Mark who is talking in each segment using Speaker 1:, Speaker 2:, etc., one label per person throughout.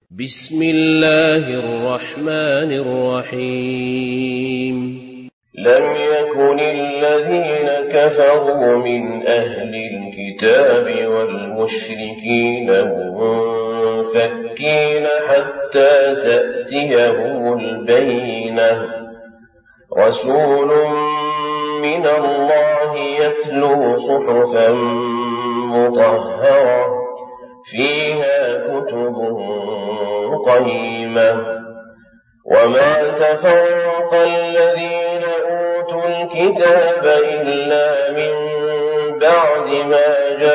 Speaker 1: بسم الله الرحمن الرحيم
Speaker 2: لم يكن الذين كفروا من أهل الكتاب والمشركين منفكين حتى تأتيهم البينة رسول من الله يتلو صحفا مطهرة فيها كتب قيمة وما تفرق الذين أوتوا الكتاب إلا من بعد ما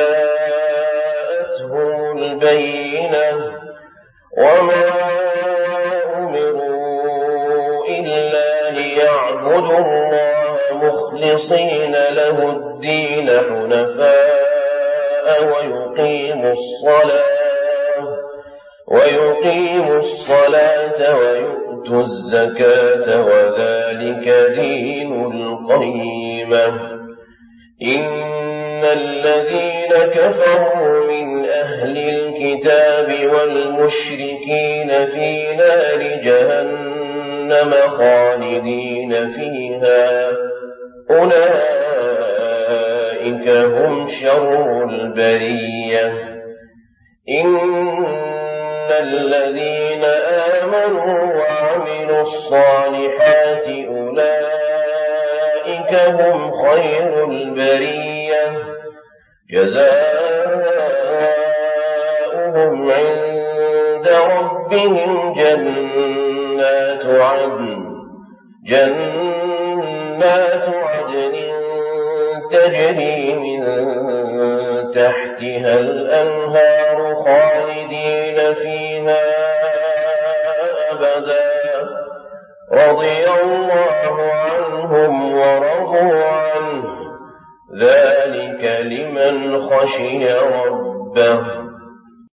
Speaker 2: جاءتهم البينة وما أمروا إلا ليعبدوا الله مخلصين له الدين حنفاء ويقيموا الصلاة ويؤتوا الزكاة وذلك دين القيمة إن الذين كفروا من أهل الكتاب والمشركين في نار جهنم خالدين فيها أولئك هم شر البرية إن الذين آمنوا وعملوا الصالحات أولئك هم خير البرية جزاؤهم عند ربهم جنات عدن تجري من تحتها الأنهار خالدين فيها أبدا رضي الله عنهم ورضوا عنه ذلك لمن خشي ربه